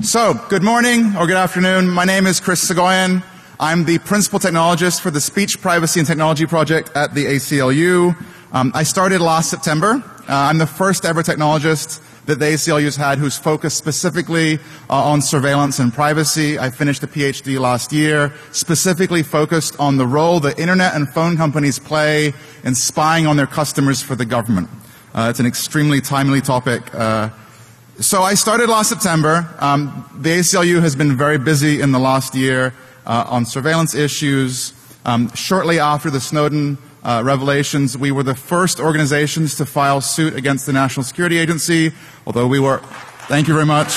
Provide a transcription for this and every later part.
So, good morning or good afternoon. My name is Chris Soghoian. I'm the Principal Technologist for the Speech Privacy and Technology Project at the ACLU. I started last September. I'm the first ever technologist that the ACLU's had who's focused specifically on surveillance and privacy. I finished a PhD last year, specifically focused on the role that internet and phone companies play in spying on their customers for the government. It's an extremely timely topic. So I started last September. The ACLU has been very busy in the last year on surveillance issues. Shortly after the Snowden revelations, we were the first organizations to file suit against the National Security Agency, although we were... Thank you very much.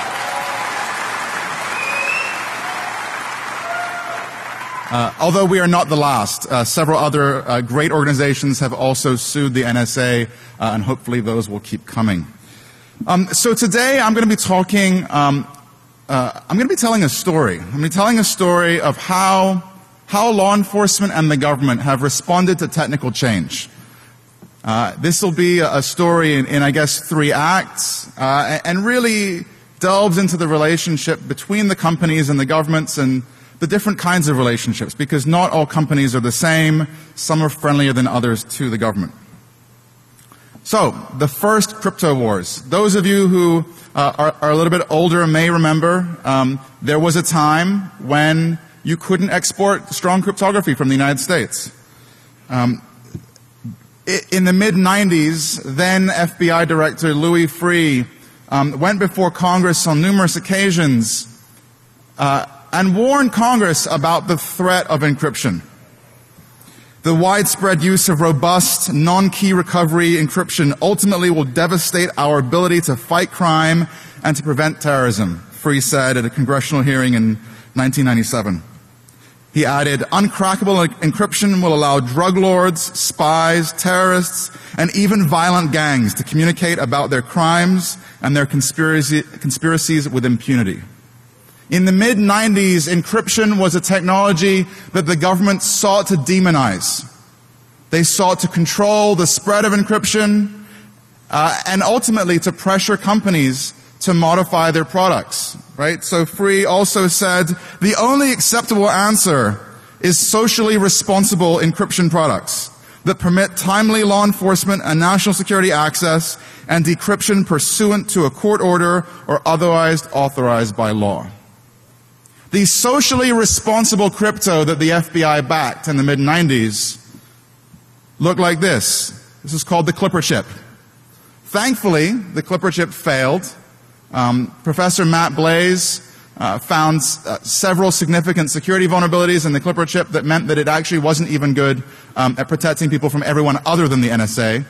Although we are not the last. Several other great organizations have also sued the NSA, and hopefully those will keep coming. So today I'm going to be talking, I'm going to be telling a story. I'm going to be telling a story of how law enforcement and the government have responded to technical change. This will be a story in I guess, 3 acts, and really delves into the relationship between the companies and the governments and the different kinds of relationships, because not all companies are the same. Some are friendlier than others to the government. So, the first crypto wars. Those of you who are a little bit older may remember there was a time when you couldn't export strong cryptography from the United States. In the mid-90s, then FBI Director Louis Freeh went before Congress on numerous occasions and warned Congress about the threat of encryption. The widespread use of robust, non-key recovery encryption ultimately will devastate our ability to fight crime and to prevent terrorism, Freeh said at a congressional hearing in 1997. He added, uncrackable encryption will allow drug lords, spies, terrorists, and even violent gangs to communicate about their crimes and their conspiracies with impunity. In the mid-90s, encryption was a technology that the government sought to demonize. They sought to control the spread of encryption and ultimately to pressure companies to modify their products. Right? So Freeh also said, the only acceptable answer is socially responsible encryption products that permit timely law enforcement and national security access and decryption pursuant to a court order or otherwise authorized by law. The socially responsible crypto that the FBI backed in the mid-90s looked like this. This is called the Clipper chip. Thankfully, the Clipper chip failed. Professor Matt Blaze found several significant security vulnerabilities in the Clipper chip that meant that it actually wasn't even good at protecting people from everyone other than the NSA.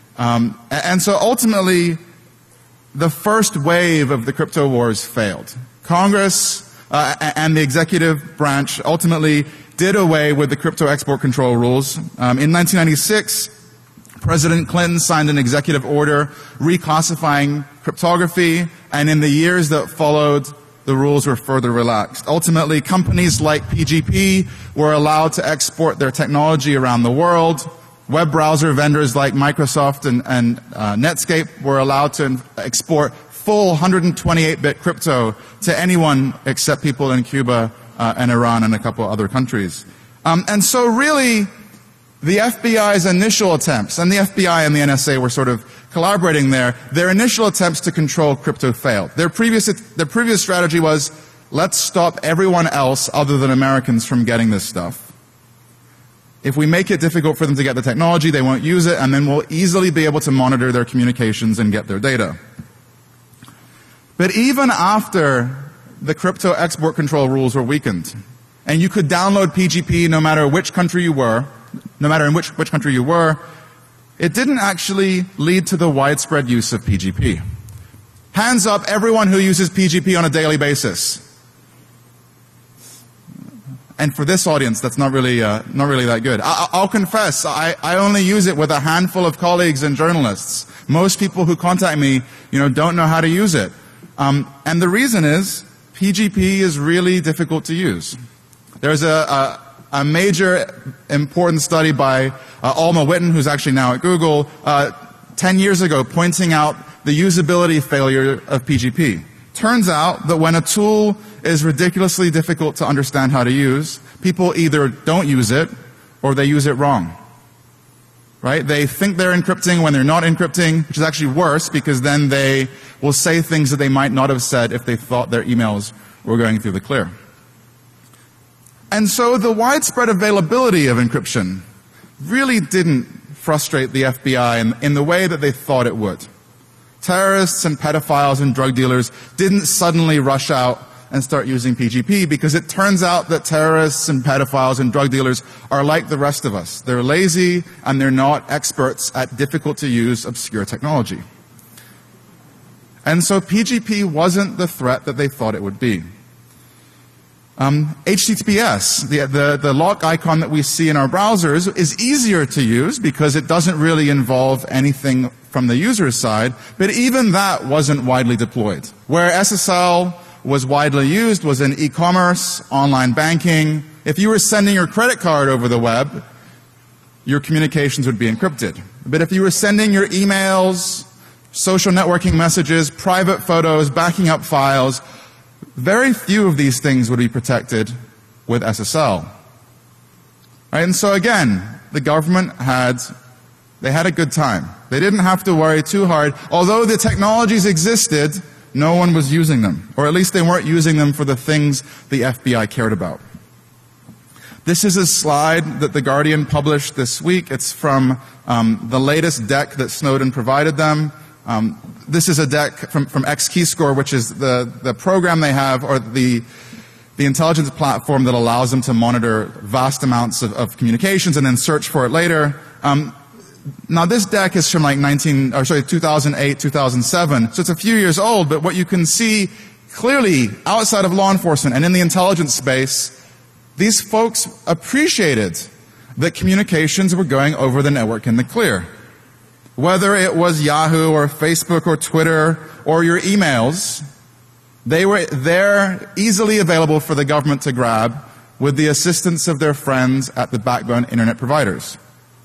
And so ultimately, the first wave of the crypto wars failed. Congress and the executive branch ultimately did away with the crypto export control rules. In 1996, President Clinton signed an executive order reclassifying cryptography, and in the years that followed, the rules were further relaxed. Ultimately, companies like PGP were allowed to export their technology around the world. Web browser vendors like Microsoft and Netscape were allowed to export full 128-bit crypto to anyone except people in Cuba and Iran and a couple other countries. And so really, the FBI's initial attempts, and the FBI and the NSA were sort of collaborating there, their initial attempts to control crypto failed. Their previous strategy was, let's stop everyone else other than Americans from getting this stuff. If we make it difficult for them to get the technology, they won't use it, and then we'll easily be able to monitor their communications and get their data. But even after the crypto export control rules were weakened, and you could download PGP no matter which country you were, no matter in which country you were, it didn't actually lead to the widespread use of PGP. Hands up everyone who uses PGP on a daily basis. And for this audience, that's not really that good. I'll confess, I only use it with a handful of colleagues and journalists. Most people who contact me, don't know how to use it. And the reason is, PGP is really difficult to use. There's a major important study by Alma Witten, who's actually now at Google, 10 years ago, pointing out the usability failure of PGP. Turns out that when a tool is ridiculously difficult to understand how to use, people either don't use it or they use it wrong. Right? They think they're encrypting when they're not encrypting, which is actually worse because then they will say things that they might not have said if they thought their emails were going through the clear. And so the widespread availability of encryption really didn't frustrate the FBI in the way that they thought it would. Terrorists and pedophiles and drug dealers didn't suddenly rush out and start using PGP because it turns out that terrorists and pedophiles and drug dealers are like the rest of us. They're lazy and they're not experts at difficult to use obscure technology. And so PGP wasn't the threat that they thought it would be. HTTPS, the lock icon that we see in our browsers, is easier to use because it doesn't really involve anything from the user's side, but even that wasn't widely deployed. Where SSL was widely used was in e-commerce, online banking. If you were sending your credit card over the web, your communications would be encrypted. But if you were sending your emails, social networking messages, private photos, backing up files, very few of these things would be protected with SSL. Right? And so again, the government had a good time. They didn't have to worry too hard. Although the technologies existed, no one was using them. Or at least they weren't using them for the things the FBI cared about. This is a slide that The Guardian published this week. It's from the latest deck that Snowden provided them. This is a deck from X-Keyscore, which is the program they have, or the intelligence platform that allows them to monitor vast amounts of communications and then search for it later. Now this deck is from like 2008, 2007, so it's a few years old, but what you can see clearly outside of law enforcement and in the intelligence space, these folks appreciated that communications were going over the network in the clear. Whether it was Yahoo or Facebook or Twitter or your emails, they were there easily available for the government to grab with the assistance of their friends at the backbone internet providers.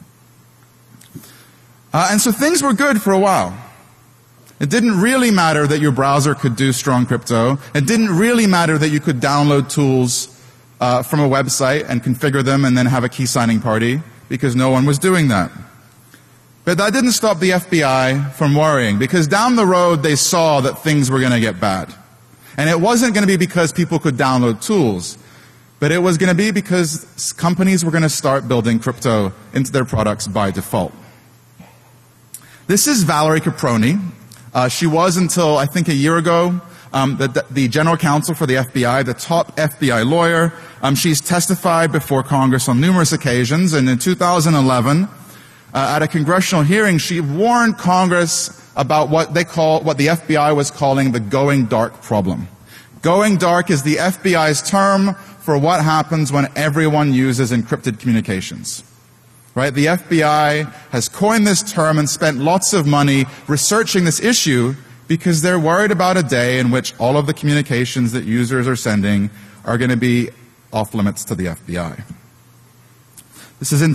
And so things were good for a while. It didn't really matter that your browser could do strong crypto. It didn't really matter that you could download tools from a website and configure them and then have a key signing party, because no one was doing that. But that didn't stop the FBI from worrying, because down the road they saw that things were going to get bad. And it wasn't going to be because people could download tools, but it was going to be because companies were going to start building crypto into their products by default. This is Valerie Caproni. She was, until I think a year ago, the general counsel for the FBI, the top FBI lawyer. She's testified before Congress on numerous occasions, and in 2011, at a congressional hearing, she warned Congress about what the FBI was calling the going dark problem. Going dark is the FBI's term for what happens when everyone uses encrypted communications. Right? The FBI has coined this term and spent lots of money researching this issue because they're worried about a day in which all of the communications that users are sending are going to be off limits to the FBI. This is in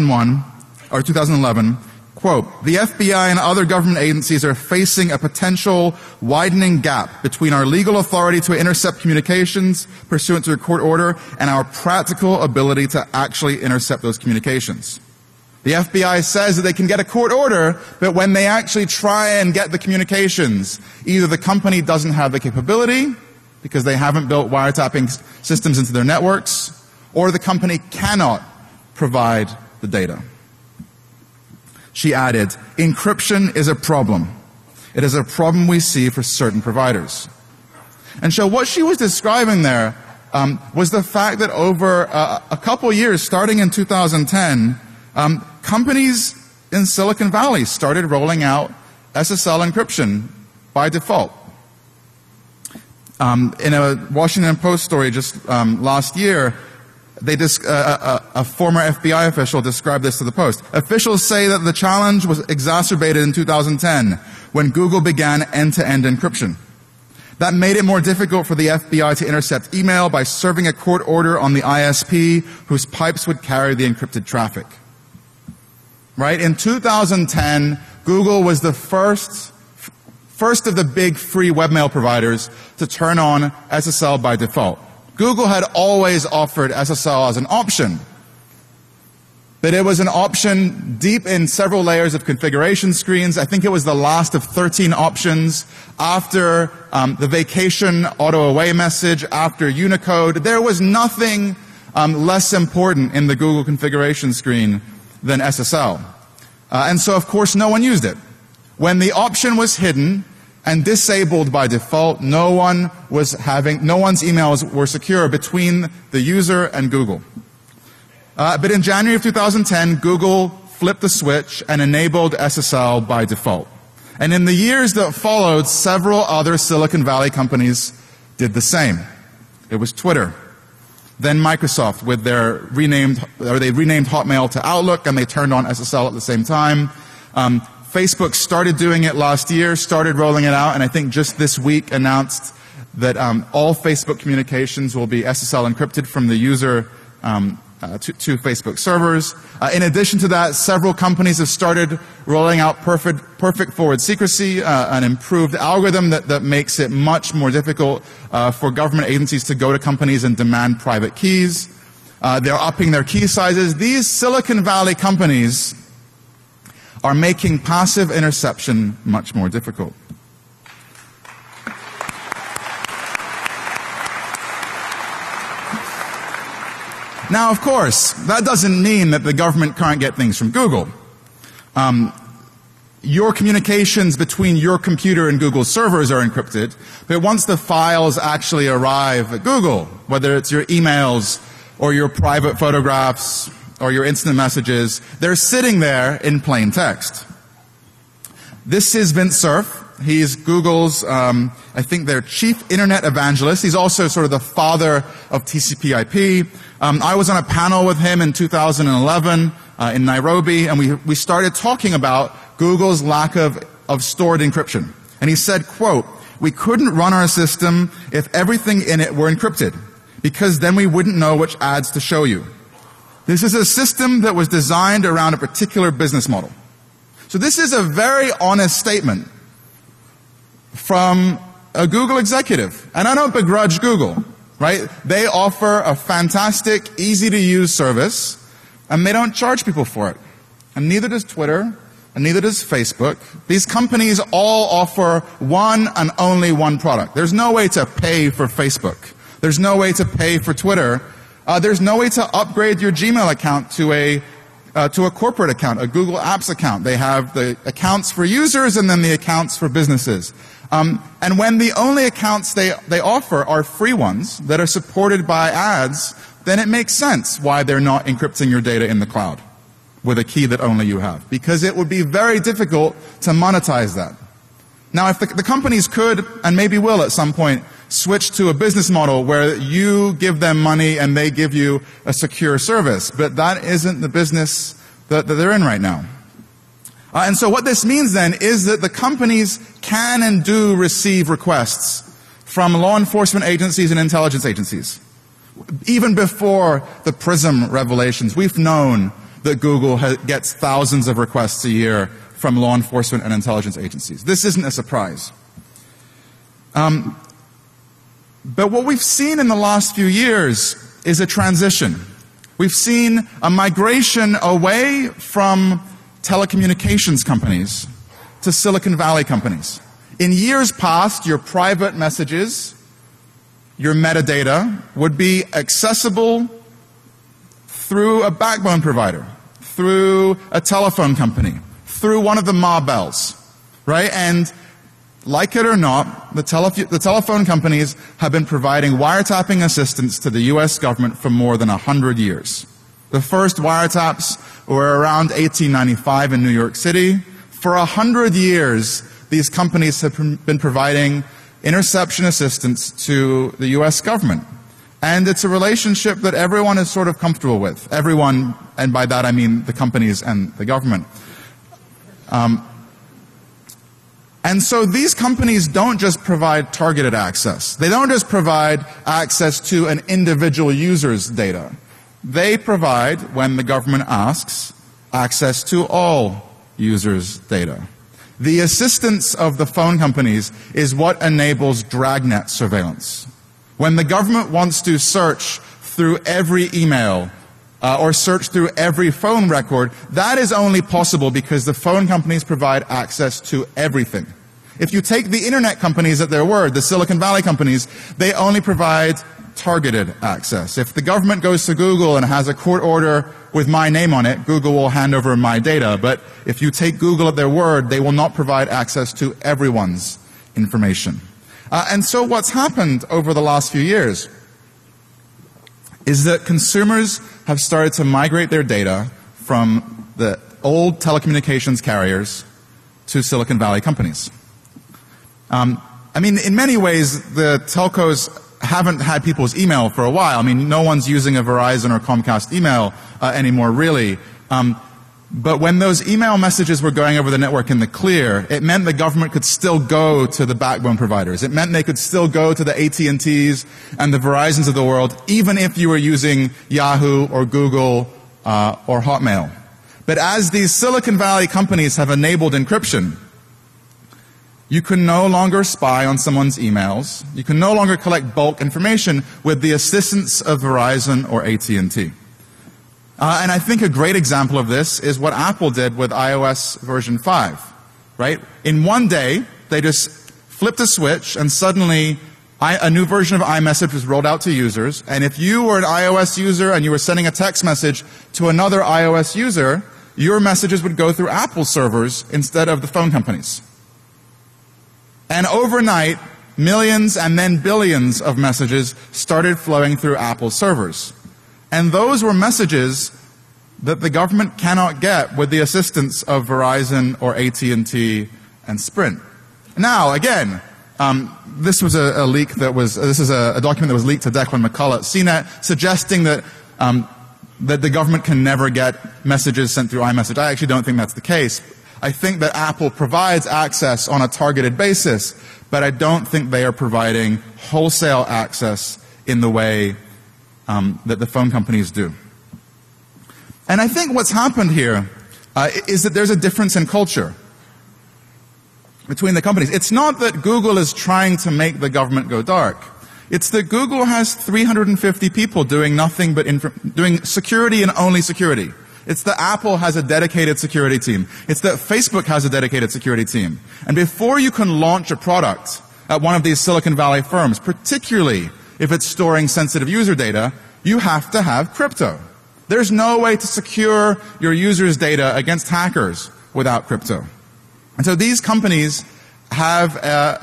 2011, quote, "The FBI and other government agencies are facing a potential widening gap between our legal authority to intercept communications pursuant to a court order and our practical ability to actually intercept those communications. The FBI says that they can get a court order, but when they actually try and get the communications, either the company doesn't have the capability because they haven't built wiretapping systems into their networks, or the company cannot provide the data." She added, "Encryption is a problem. It is a problem we see for certain providers." And so what she was describing there was the fact that over a couple years, starting in 2010, companies in Silicon Valley started rolling out SSL encryption by default. In a Washington Post story just last year, a former FBI official described this to the Post. "Officials say that the challenge was exacerbated in 2010 when Google began end-to-end encryption. That made it more difficult for the FBI to intercept email by serving a court order on the ISP whose pipes would carry the encrypted traffic." Right? In 2010, Google was the first first of the big free webmail providers to turn on SSL by default. Google had always offered SSL as an option, but it was an option deep in several layers of configuration screens. I think it was the last of 13 options after the vacation auto away message, after Unicode. There was nothing less important in the Google configuration screen than SSL. And so, of course, no one used it. When the option was hidden and disabled by default, no one's emails were secure between the user and Google. But in January of 2010, Google flipped the switch and enabled SSL by default. And in the years that followed, several other Silicon Valley companies did the same. It was Twitter. Then Microsoft with they renamed Hotmail to Outlook, and they turned on SSL at the same time. Facebook started doing it last year, started rolling it out, and I think just this week announced that all Facebook communications will be SSL encrypted from the user to Facebook servers. In addition to that, several companies have started rolling out perfect forward secrecy, an improved algorithm that makes it much more difficult for government agencies to go to companies and demand private keys. They're upping their key sizes. These Silicon Valley companies are making passive interception much more difficult. Now, of course, that doesn't mean that the government can't get things from Google. Your communications between your computer and Google's servers are encrypted, but once the files actually arrive at Google, whether it's your emails or your private photographs or your instant messages, they're sitting there in plain text. This is Vint Cerf. He's Google's, I think, their chief internet evangelist. He's also sort of the father of TCP/IP. I was on a panel with him in 2011 in Nairobi, and we started talking about Google's lack of stored encryption. And he said, quote, "We couldn't run our system if everything in it were encrypted, because then we wouldn't know which ads to show you. This is a system that was designed around a particular business model." So this is a very honest statement from a Google executive. And I don't begrudge Google, right? They offer a fantastic, easy-to-use service, and they don't charge people for it. And neither does Twitter, and neither does Facebook. These companies all offer one and only one product. There's no way to pay for Facebook. There's no way to pay for Twitter. There's no way to upgrade your Gmail account to a corporate account, a Google Apps account. They have the accounts for users and then the accounts for businesses. And when the only accounts they offer are free ones that are supported by ads, then it makes sense why they're not encrypting your data in the cloud with a key that only you have. Because it would be very difficult to monetize that. Now, if the companies could, and maybe will at some point, switch to a business model where you give them money and they give you a secure service. But that isn't the business that they're in right now. And so what this means then is that the companies can and do receive requests from law enforcement agencies and intelligence agencies. Even before the PRISM revelations, we've known that Google gets thousands of requests a year from law enforcement and intelligence agencies. This isn't a surprise. But what we've seen in the last few years is a transition. We've seen a migration away from telecommunications companies to Silicon Valley companies. In years past, your private messages, your metadata, would be accessible through a backbone provider, through a telephone company, through one of the Ma Bells, right? And like it or not, the telephone companies have been providing wiretapping assistance to the U.S. government for more than 100 years. The first wiretaps were around 1895 in New York City. For 100 years, these companies have been providing interception assistance to the U.S. government. And it's a relationship that everyone is sort of comfortable with. Everyone, and by that I mean the companies and the government. And so these companies don't just provide targeted access. They don't just provide access to an individual user's data. They provide, when the government asks, access to all users' data. The assistance of the phone companies is what enables dragnet surveillance. When the government wants to search through every email or search through every phone record, that is only possible because the phone companies provide access to everything. If you take the internet companies at their word, the Silicon Valley companies, they only provide targeted access. If the government goes to Google and has a court order with my name on it, Google will hand over my data. But if you take Google at their word, they will not provide access to everyone's information. And so what's happened over the last few years is that consumers have started to migrate their data from the old telecommunications carriers to Silicon Valley companies. I mean, in many ways, the telcos haven't had people's email for a while. I mean, no one's using a Verizon or Comcast email anymore, really. But when those email messages were going over the network in the clear, it meant the government could still go to the backbone providers. It meant they could still go to the AT&Ts and the Verizons of the world, even if you were using Yahoo or Google or Hotmail. But as these Silicon Valley companies have enabled encryption, you can no longer spy on someone's emails. You can no longer collect bulk information with the assistance of Verizon or AT&T. And I think a great example of this is what Apple did with iOS version 5, right? In one day, they just flipped a switch and suddenly a new version of iMessage was rolled out to users. And if you were an iOS user and you were sending a text message to another iOS user, your messages would go through Apple servers instead of the phone companies. And overnight, millions and then billions of messages started flowing through Apple servers. And those were messages that the government cannot get with the assistance of Verizon or AT&T and Sprint. Now, again, this was a leak that was, this is a document that was leaked to Declan McCullough at CNET, suggesting that that the government can never get messages sent through iMessage. I actually don't think that's the case. I think that Apple provides access on a targeted basis, but I don't think they are providing wholesale access in the way that the phone companies do. And I think what's happened here is that there's a difference in culture between the companies. It's not that Google is trying to make the government go dark. It's that Google has 350 people doing nothing but doing security and only security. It's that Apple has a dedicated security team. It's that Facebook has a dedicated security team. And before you can launch a product at one of these Silicon Valley firms, particularly if it's storing sensitive user data, you have to have crypto. There's no way to secure your users' data against hackers without crypto. And so these companies have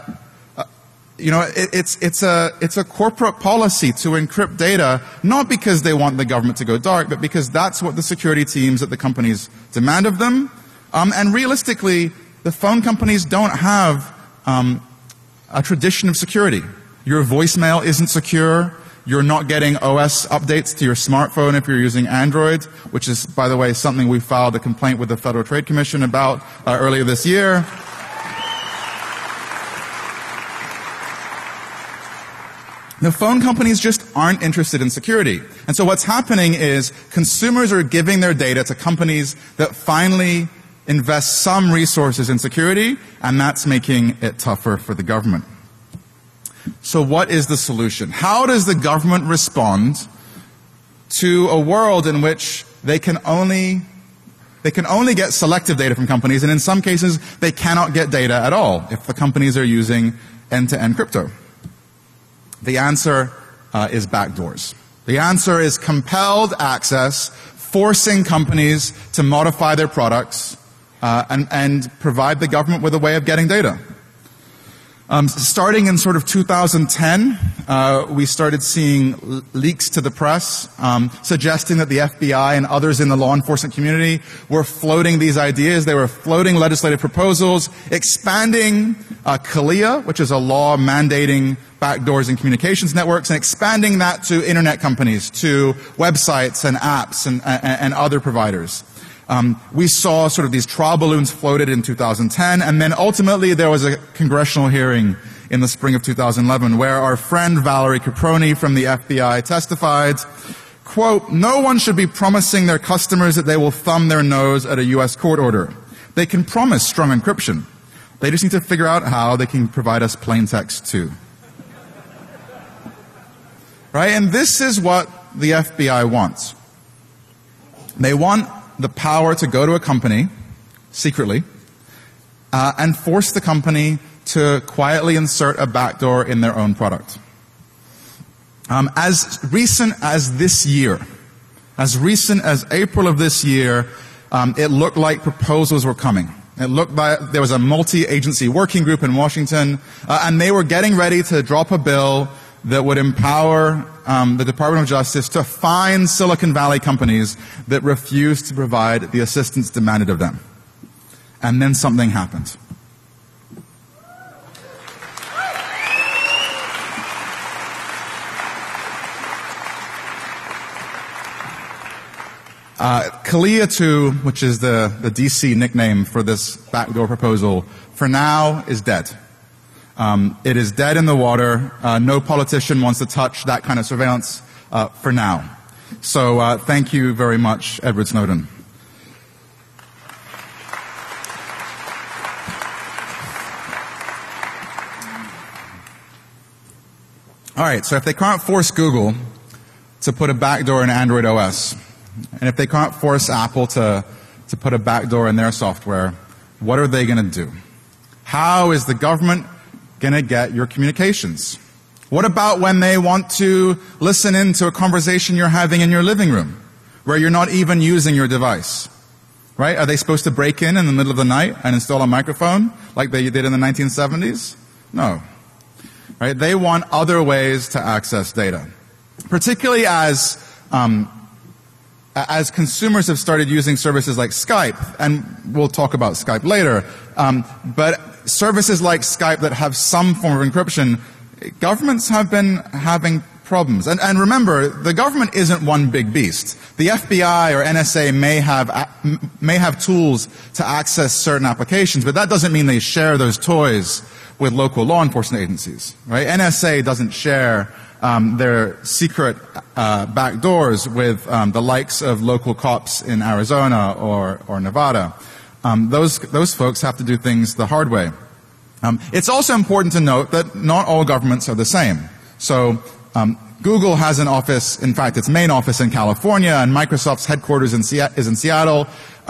it's a corporate policy to encrypt data, not because they want the government to go dark, but because that's what the security teams at the companies demand of them. And realistically, the phone companies don't have a tradition of security. Your voicemail isn't secure. You're not getting OS updates to your smartphone if you're using Android, which is, by the way, something we filed a complaint with the Federal Trade Commission about earlier this year. The phone companies just aren't interested in security. And so what's happening is consumers are giving their data to companies that finally invest some resources in security, and that's making it tougher for the government. So what is the solution? How does the government respond to a world in which they can only get selective data from companies, and in some cases they cannot get data at all if the companies are using end-to-end crypto? The answer is backdoors. The answer is compelled access, forcing companies to modify their products and provide the government with a way of getting data. Starting in sort of 2010, we started seeing leaks to the press suggesting that the FBI and others in the law enforcement community were floating these ideas. They were floating legislative proposals, expanding CALEA, which is a law mandating backdoors in communications networks, and expanding that to internet companies, to websites and apps and other providers. We saw sort of these trial balloons floated in 2010, and then ultimately there was a congressional hearing in the spring of 2011 where our friend Valerie Caproni from the FBI testified, quote, "No one should be promising their customers that they will thumb their nose at a U.S. court order. They can promise strong encryption, They just need to figure out how they can provide us plain text too. Right? And this is what the FBI wants. They want the power to go to a company secretly and force the company to quietly insert a backdoor in their own product. As recent as this year, as recent as April of this year, it looked like proposals were coming. It looked like there was a multi-agency working group in Washington, and they were getting ready to drop a bill that would empower the Department of Justice to fine Silicon Valley companies that refused to provide the assistance demanded of them. And then something happened. CALEA 2, which is the DC nickname for this backdoor proposal, for now is dead. It is dead in the water. No politician wants to touch that kind of surveillance for now. So thank you very much, Edward Snowden. All right, so if they can't force Google to put a backdoor in Android OS, and if they can't force Apple to put a backdoor in their software, what are they going to do? How is the government going to get your communications? What about when they want to listen in to a conversation you're having in your living room, where you're not even using your device? Right? Are they supposed to break in the middle of the night and install a microphone like they did in the 1970s? No. Right? They want other ways to access data, particularly as consumers have started using services like Skype, and we'll talk about Skype later, but services like Skype that have some form of encryption, governments have been having problems. And remember, the government isn't one big beast. The FBI or NSA may have tools to access certain applications, but that doesn't mean they share those toys with local law enforcement agencies. Right? NSA doesn't share their secret backdoors with the likes of local cops in Arizona or Nevada. Those folks have to do things the hard way. It's also important to note that not all governments are the same. So Google has an office, in fact, its main office in California, and Microsoft's headquarters is in Seattle.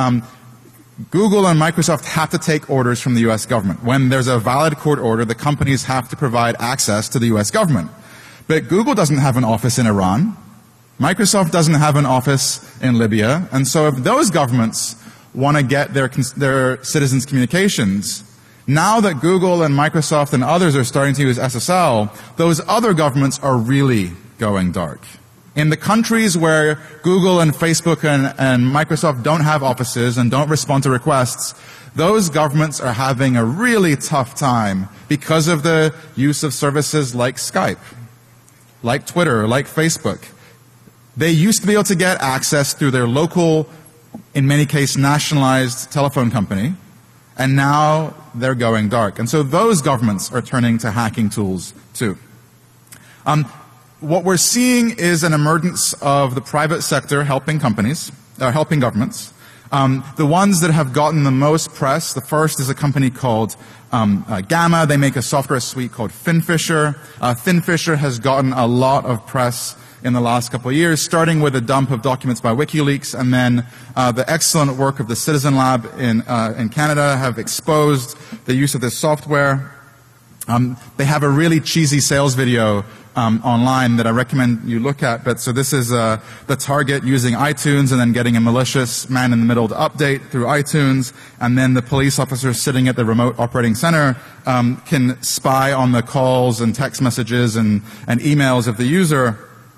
Google and Microsoft have to take orders from the U.S. government. When there's a valid court order, the companies have to provide access to the U.S. government. But Google doesn't have an office in Iran. Microsoft doesn't have an office in Libya. And so if those governments want to get their citizens' communications, now that Google and Microsoft and others are starting to use SSL, those other governments are really going dark. In the countries where Google and Facebook and Microsoft don't have offices and don't respond to requests, those governments are having a really tough time because of the use of services like Skype, like Twitter, like Facebook. They used to be able to get access through their local, in many cases, nationalized telephone company, and now they're going dark. And so those governments are turning to hacking tools too. What we're seeing is an emergence of the private sector helping companies, helping governments. The ones that have gotten the most press, the first is a company called Gamma. They make a software suite called FinFisher. FinFisher has gotten a lot of press in the last couple of years, starting with a dump of documents by WikiLeaks, and then the excellent work of the Citizen Lab in Canada have exposed the use of this software. They have a really cheesy sales video online that I recommend you look at. But so this is the target using iTunes and then getting a malicious man in the middle to update through iTunes, and then the police officer sitting at the remote operating center can spy on the calls and text messages and emails of the user.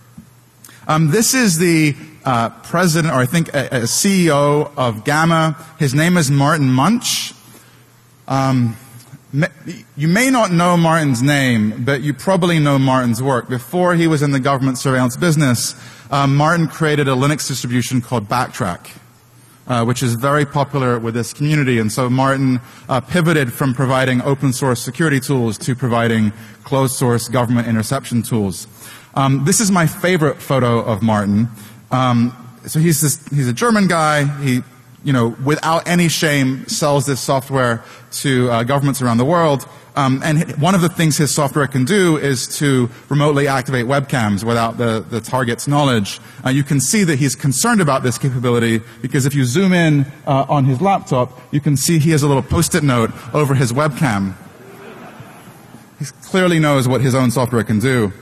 This is the president, or I think a CEO of Gamma. His name is Martin Munch. You may not know Martin's name, but you probably know Martin's work. Before he was in the government surveillance business, Martin created a Linux distribution called Backtrack, which is very popular with this community. And so Martin pivoted from providing open source security tools to providing closed source government interception tools. This is my favorite photo of Martin. So he's a German guy. He without any shame sells this software to governments around the world. And one of the things his software can do is to remotely activate webcams without the target's knowledge. You can see that he's concerned about this capability because if you zoom in on his laptop, you can see he has a little post-it note over his webcam. He clearly knows what his own software can do.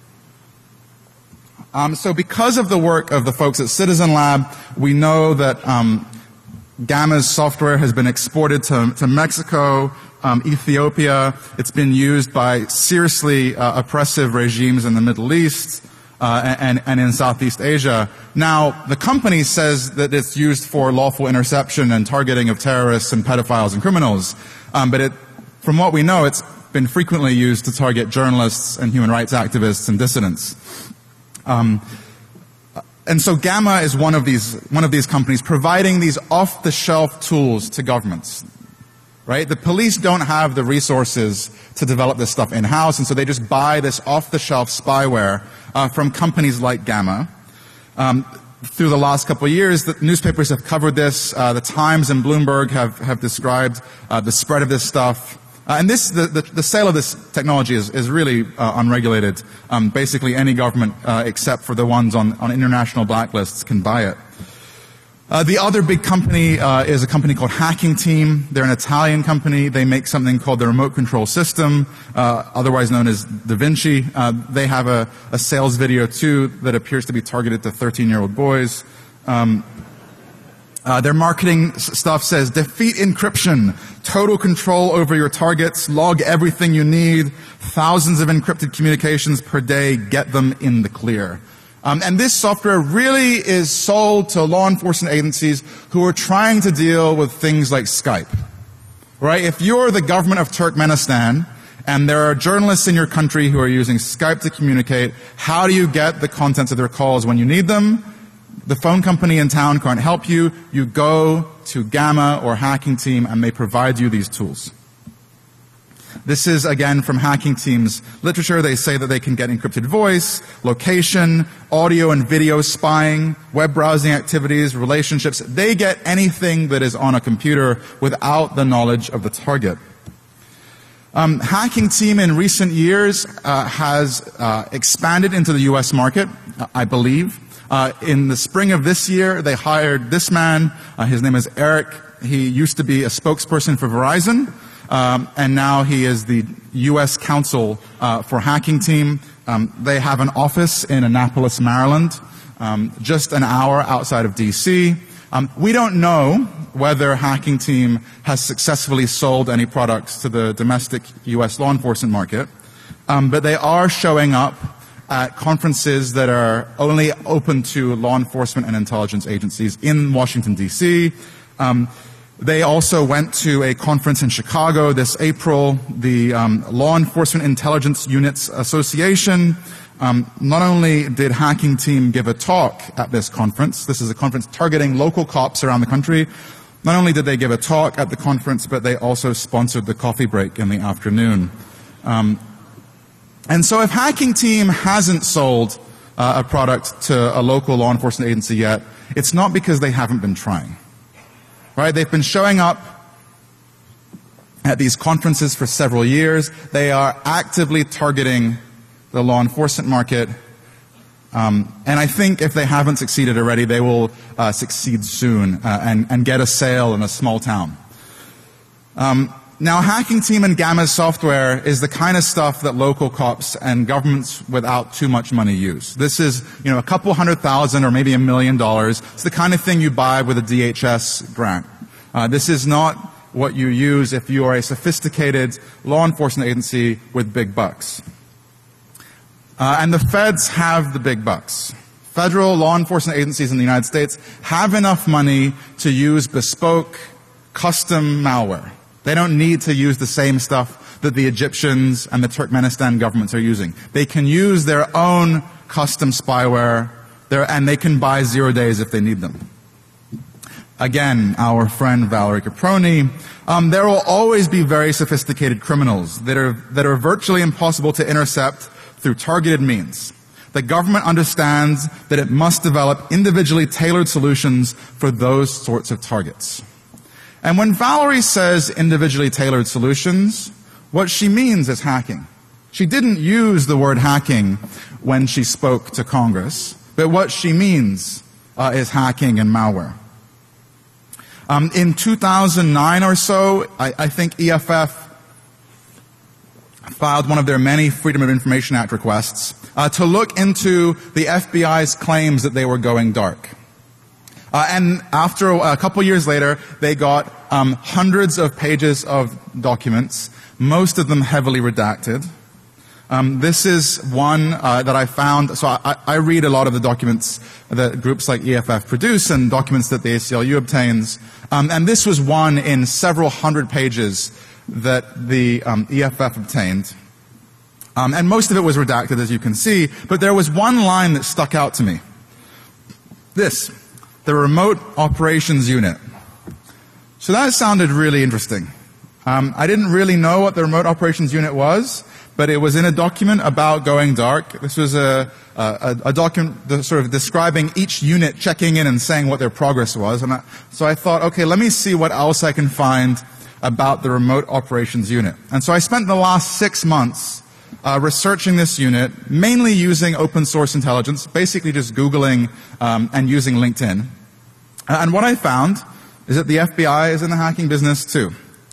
So because of the work of the folks at Citizen Lab, we know that Gamma's software has been exported to Mexico, Ethiopia. It's been used by seriously oppressive regimes in the Middle East and in Southeast Asia. Now, the company says that it's used for lawful interception and targeting of terrorists and pedophiles and criminals. But from what we know, it's been frequently used to target journalists and human rights activists and dissidents. And so Gamma is one of these companies providing these off-the-shelf tools to governments. Right? The police don't have the resources to develop this stuff in-house, and so they just buy this off-the-shelf spyware from companies like Gamma. Through the last couple of years, the newspapers have covered this. The Times and Bloomberg have described the spread of this stuff. And the sale of this technology is really unregulated. Basically, any government except for the ones on international blacklists can buy it. The other big company is a company called Hacking Team. They're an Italian company. They make something called the Remote Control System, otherwise known as Da Vinci. They have a sales video too that appears to be targeted to 13-year-old boys. Their marketing stuff says, defeat encryption, total control over your targets, log everything you need, thousands of encrypted communications per day, get them in the clear. And this software really is sold to law enforcement agencies who are trying to deal with things like Skype. Right? If you're the government of Turkmenistan and there are journalists in your country who are using Skype to communicate, how do you get the contents of their calls when you need them? The phone company in town can't help you. You go to Gamma or Hacking Team and they provide you these tools. This is, again, from Hacking Team's literature. They say that they can get encrypted voice, location, audio and video spying, web browsing activities, relationships. They get anything that is on a computer without the knowledge of the target. Hacking Team in recent years has expanded into the U.S. market, I believe. In the spring of this year, they hired this man. His name is Eric. He used to be a spokesperson for Verizon. And now he is the U.S. counsel for Hacking Team. They have an office in Annapolis, Maryland, just an hour outside of D.C. We don't know whether Hacking Team has successfully sold any products to the domestic U.S. law enforcement market, but they are showing up at conferences that are only open to law enforcement and intelligence agencies in Washington, D.C. They also went to a conference in Chicago this April, the Law Enforcement Intelligence Units Association. Not only did Hacking Team give a talk at this conference, this is a conference targeting local cops around the country, not only did they give a talk at the conference, but they also sponsored the coffee break in the afternoon. And so if Hacking Team hasn't sold a product to a local law enforcement agency yet, it's not because they haven't been trying. Right? They've been showing up at these conferences for several years. They are actively targeting the law enforcement market. And I think if they haven't succeeded already, they will succeed soon and get a sale in a small town. Now, Hacking Team and Gamma's software is the kind of stuff that local cops and governments without too much money use. This is, a couple $100,000 or maybe $1 million. It's the kind of thing you buy with a DHS grant. This is not what you use if you are a sophisticated law enforcement agency with big bucks. And the feds have the big bucks. Federal law enforcement agencies in the United States have enough money to use bespoke, custom malware. They don't need to use the same stuff that the Egyptians and the Turkmenistan governments are using. They can use their own custom spyware, and they can buy 0 days if they need them. Again, our friend Valerie Caproni, there will always be very sophisticated criminals that are virtually impossible to intercept through targeted means. The government understands that it must develop individually tailored solutions for those sorts of targets. And when Valerie says individually tailored solutions, what she means is hacking. She didn't use the word hacking when she spoke to Congress, but what she means is hacking and malware. In 2009 or so, I think EFF filed one of their many Freedom of Information Act requests to look into the FBI's claims that they were going dark. And after a couple years later, they got hundreds of pages of documents, most of them heavily redacted. This is one that I found. So I read a lot of the documents that groups like EFF produce and documents that the ACLU obtains. And this was one in several hundred pages that the EFF obtained. And most of it was redacted, as you can see. But there was one line that stuck out to me. This, the Remote Operations Unit. So that sounded really interesting. I didn't really know what the Remote Operations Unit was, but it was in a document about going dark. This was a document sort of describing each unit checking in and saying what their progress was. And so I thought, okay, let me see what else I can find about the Remote Operations Unit. And so I spent the last 6 months researching this unit, mainly using open source intelligence, basically just Googling and using LinkedIn. And what I found is that the FBI is in the hacking business too.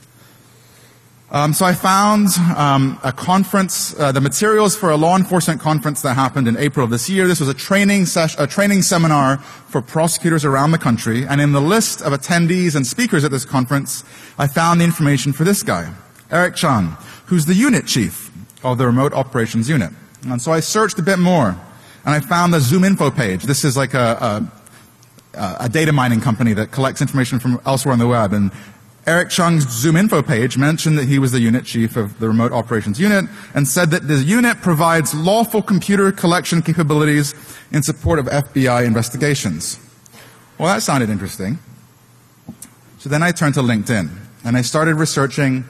So I found a conference, the materials for a law enforcement conference that happened in April of this year. This was a training seminar for prosecutors around the country. And in the list of attendees and speakers at this conference, I found the information for this guy, Eric Chung, who's the unit chief of the Remote Operations Unit. And so I searched a bit more, and I found the ZoomInfo page. This is like a data mining company that collects information from elsewhere on the web. And Eric Chung's ZoomInfo page mentioned that he was the unit chief of the Remote Operations Unit and said that the unit provides lawful computer collection capabilities in support of FBI investigations. Well, that sounded interesting. So then I turned to LinkedIn and I started researching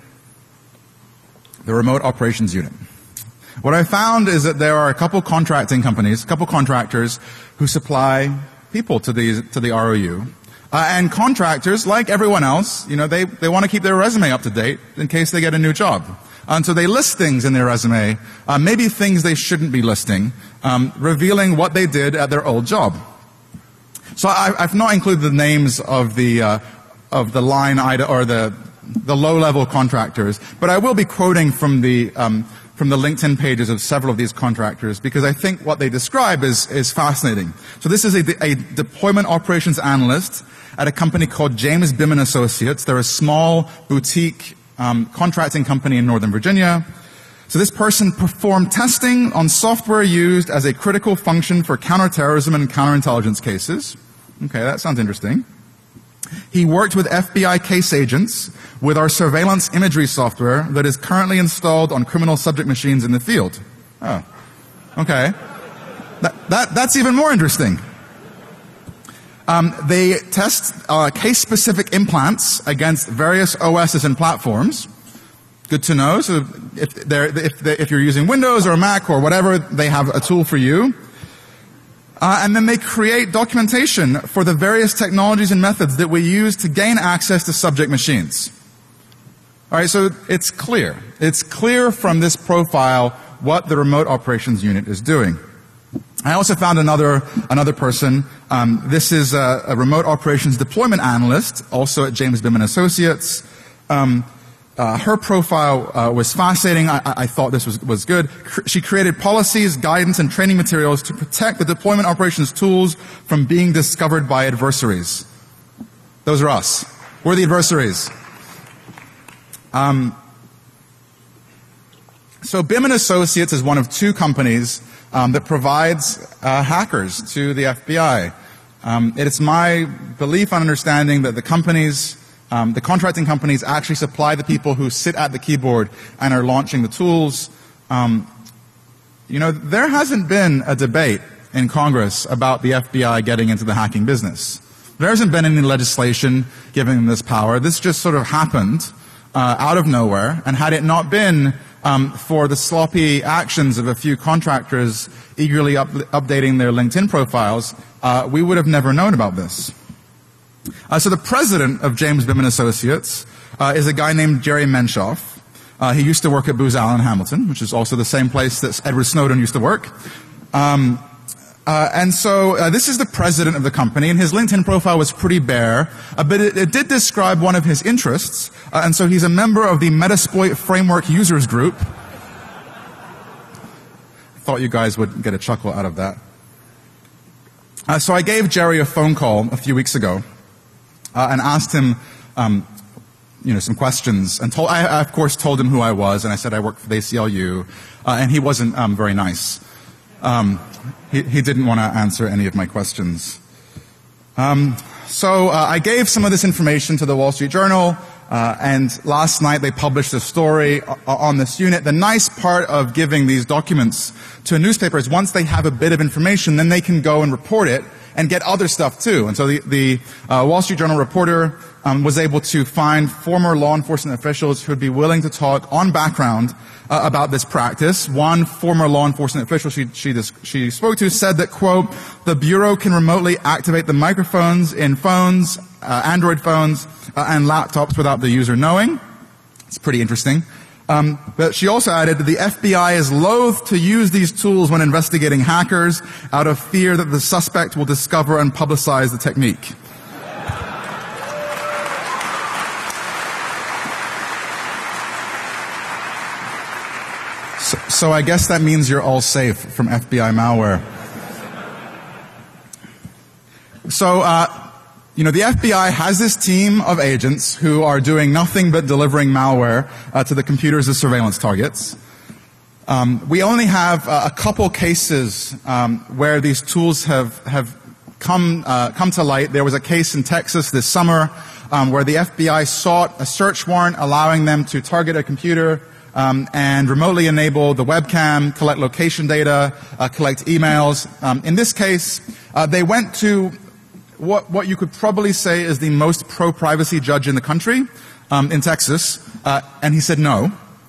the Remote Operations Unit. What I found is that there are a couple contracting companies, a couple contractors who supply people to the ROU. And contractors, like everyone else, you know, they want to keep their resume up to date in case they get a new job. And so they list things in their resume, maybe things they shouldn't be listing, revealing what they did at their old job. So I've not included the names of the line item or the low-level contractors, but I will be quoting from the LinkedIn pages of several of these contractors because I think what they describe is fascinating. So this is a deployment operations analyst at a company called James Bim & Associates. They're a small boutique contracting company in Northern Virginia. So this person performed testing on software used as a critical function for counterterrorism and counterintelligence cases. Okay, that sounds interesting. He worked with FBI case agents with our surveillance imagery software that is currently installed on criminal subject machines in the field. Oh, okay. That's even more interesting. They test case-specific implants against various OSs and platforms. Good to know. So if you're using Windows or Mac or whatever, they have a tool for you. And then they create documentation for the various technologies and methods that we use to gain access to subject machines. All right, so it's clear. It's clear from this profile what the Remote Operations Unit is doing. I also found another person. This is a Remote Operations Deployment Analyst, also at James Bim & Associates. Her profile was fascinating. I thought this was good. She created policies, guidance, and training materials to protect the deployment operations tools from being discovered by adversaries. Those are us. We're the adversaries. So Bim & Associates is one of two companies that provides hackers to the FBI. It's my belief and understanding that the companies the contracting companies actually supply the people who sit at the keyboard and are launching the tools. You know, there hasn't been a debate in Congress about the FBI getting into the hacking business. There hasn't been any legislation giving them this power. This just sort of happened out of nowhere, and had it not been for the sloppy actions of a few contractors eagerly updating their LinkedIn profiles, we would have never known about this. So the president of James Bittman Associates is a guy named Jerry Menshoff. He used to work at Booz Allen Hamilton, which is also the same place that Edward Snowden used to work. And so this is the president of the company, and his LinkedIn profile was pretty bare, but it did describe one of his interests, and so he's a member of the Metasploit Framework Users Group. I thought you guys would get a chuckle out of that. So I gave Jerry a phone call a few weeks ago and asked him some questions, and I of course told him who I was, and I said I worked for the ACLU, and he wasn't very nice. He didn't want to answer any of my questions. So I gave some of this information to the Wall Street Journal, and last night they published a story on this unit. The nice part of giving these documents to a newspaper is once they have a bit of information, then they can go and report it and get other stuff too. And so the Wall Street Journal reporter was able to find former law enforcement officials who would be willing to talk on background about this practice. One former law enforcement official she spoke to said that, quote, the Bureau can remotely activate the microphones in phones, Android phones, and laptops without the user knowing. It's pretty interesting. But she also added that the FBI is loath to use these tools when investigating hackers out of fear that the suspect will discover and publicize the technique. So I guess that means you're all safe from FBI malware. So, the FBI has this team of agents who are doing nothing but delivering malware to the computers as surveillance targets. We only have a couple cases where these tools have come to light. There was a case in Texas this summer where the FBI sought a search warrant allowing them to target a computer and remotely enable the webcam, collect location data, collect emails. In this case, they went to what you could probably say is the most pro-privacy judge in the country, in Texas, and he said no.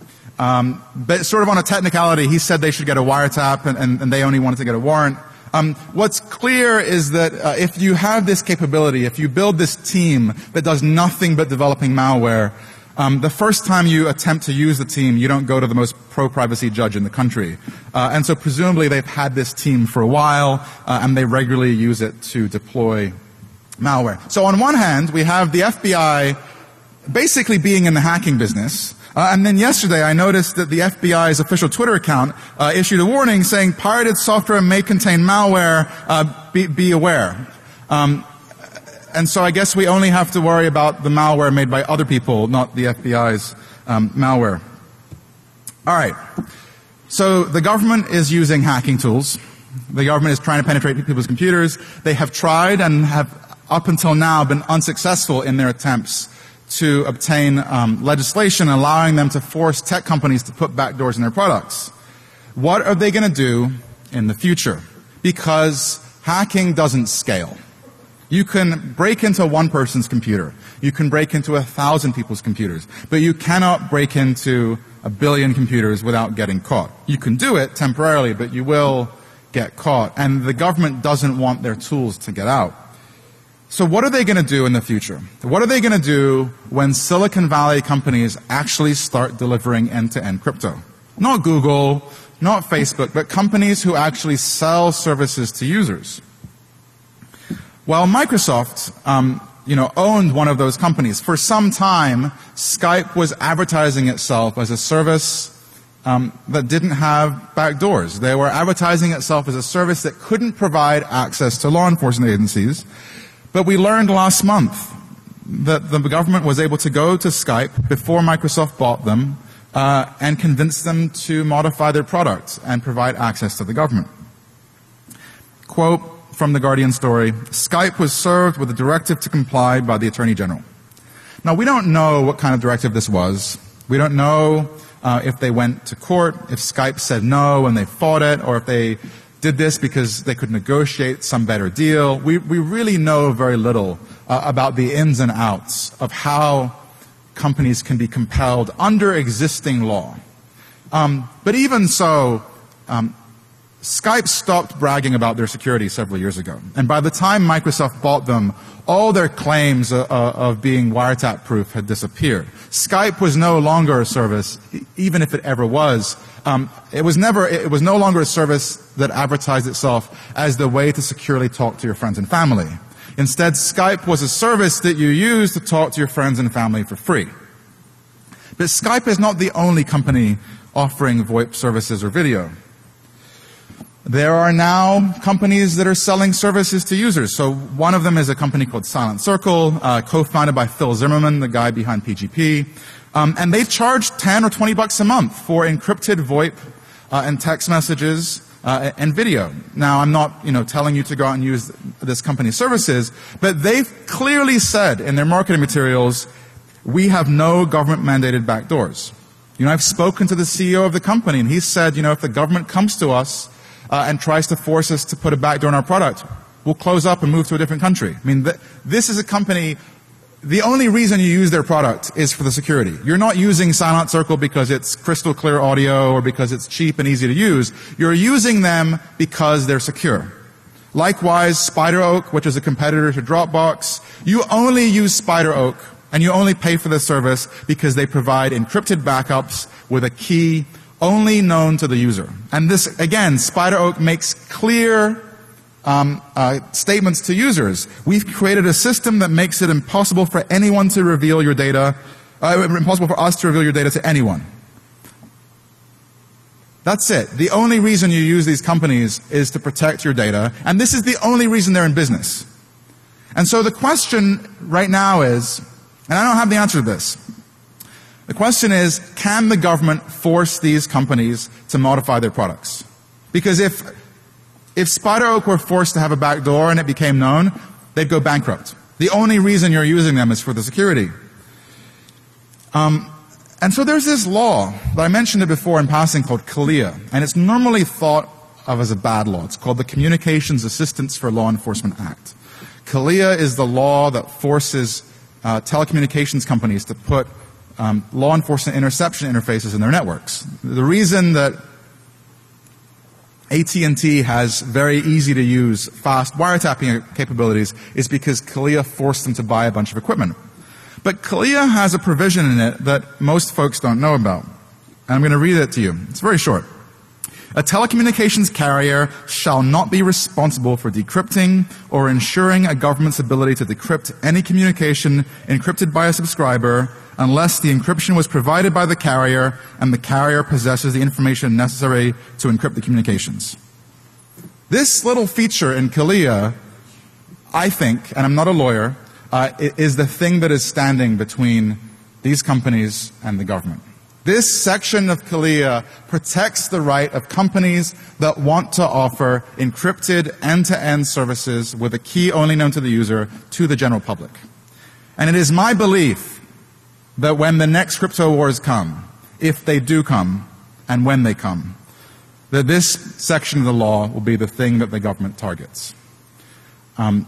But sort of on a technicality, he said they should get a wiretap, and they only wanted to get a warrant. What's clear is that if you have this capability, if you build this team that does nothing but developing malware, the first time you attempt to use the team, you don't go to the most pro-privacy judge in the country. And so presumably they've had this team for a while, and they regularly use it to deploy malware. So on one hand, we have the FBI basically being in the hacking business. And then yesterday I noticed that the FBI's official Twitter account issued a warning saying pirated software may contain malware, be aware. And so I guess we only have to worry about the malware made by other people, not the FBI's malware. All right. So the government is using hacking tools. The government is trying to penetrate people's computers. They have tried and have up until now been unsuccessful in their attempts to obtain legislation allowing them to force tech companies to put backdoors in their products. What are they going to do in the future? Because hacking doesn't scale. You can break into one person's computer. You can break into 1,000 people's computers. But you cannot break into 1 billion computers without getting caught. You can do it temporarily, but you will get caught. And the government doesn't want their tools to get out. So what are they going to do in the future? What are they going to do when Silicon Valley companies actually start delivering end-to-end crypto? Not Google, not Facebook, but companies who actually sell services to users. Well, Microsoft, owned one of those companies. For some time, Skype was advertising itself as a service that didn't have backdoors. They were advertising itself as a service that couldn't provide access to law enforcement agencies. But we learned last month that the government was able to go to Skype before Microsoft bought them and convince them to modify their product and provide access to the government. Quote from the Guardian story, Skype was served with a directive to comply by the Attorney General. Now, we don't know what kind of directive this was. We don't know if they went to court, if Skype said no and they fought it, or if they did this because they could negotiate some better deal. We really know very little about the ins and outs of how companies can be compelled under existing law But even so, Skype stopped bragging about their security several years ago. And by the time Microsoft bought them, all their claims of being wiretap-proof had disappeared. Skype was no longer a service, even if it ever was. It was no longer a service that advertised itself as the way to securely talk to your friends and family. Instead, Skype was a service that you use to talk to your friends and family for free. But Skype is not the only company offering VoIP services or video. There are now companies that are selling services to users. So one of them is a company called Silent Circle, co-founded by Phil Zimmerman, the guy behind PGP. And they charge $10 or $20 a month for encrypted VoIP and text messages and video. Now, I'm not, telling you to go out and use this company's services, but they've clearly said in their marketing materials, we have no government-mandated backdoors. I've spoken to the CEO of the company, and he said, if the government comes to us and tries to force us to put a backdoor in our product, we'll close up and move to a different country. This is a company, the only reason you use their product is for the security. You're not using Silent Circle because it's crystal clear audio or because it's cheap and easy to use. You're using them because they're secure. Likewise, SpiderOak, which is a competitor to Dropbox, you only use SpiderOak and you only pay for the service because they provide encrypted backups with a key only known to the user. And this, again, SpiderOak makes clear statements to users. We've created a system that makes it impossible for anyone to reveal your data, impossible for us to reveal your data to anyone. That's it. The only reason you use these companies is to protect your data, and this is the only reason they're in business. And so the question right now is, and I don't have the answer to this, the question is, can the government force these companies to modify their products? Because if SpiderOak were forced to have a backdoor and it became known, they'd go bankrupt. The only reason you're using them is for the security. And so there's this law, that I mentioned it before in passing, called CALEA, and it's normally thought of as a bad law. It's called the Communications Assistance for Law Enforcement Act. CALEA is the law that forces telecommunications companies to put law enforcement interception interfaces in their networks. The reason that AT&T has very easy to use fast wiretapping capabilities is because CALEA forced them to buy a bunch of equipment. But CALEA has a provision in it that most folks don't know about. And I'm going to read it to you. It's very short. A telecommunications carrier shall not be responsible for decrypting or ensuring a government's ability to decrypt any communication encrypted by a subscriber unless the encryption was provided by the carrier and the carrier possesses the information necessary to encrypt the communications. This little feature in CALEA, I think, and I'm not a lawyer, is the thing that is standing between these companies and the government. This section of CALEA protects the right of companies that want to offer encrypted end-to-end services with a key only known to the user to the general public. And it is my belief that when the next crypto wars come, if they do come, and when they come, that this section of the law will be the thing that the government targets. I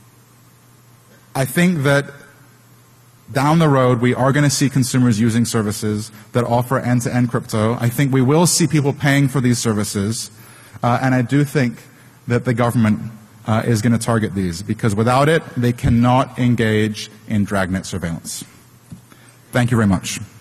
think that down the road, we are going to see consumers using services that offer end-to-end crypto. I think we will see people paying for these services. And I do think that the government is going to target these, because without it, they cannot engage in dragnet surveillance. Thank you very much.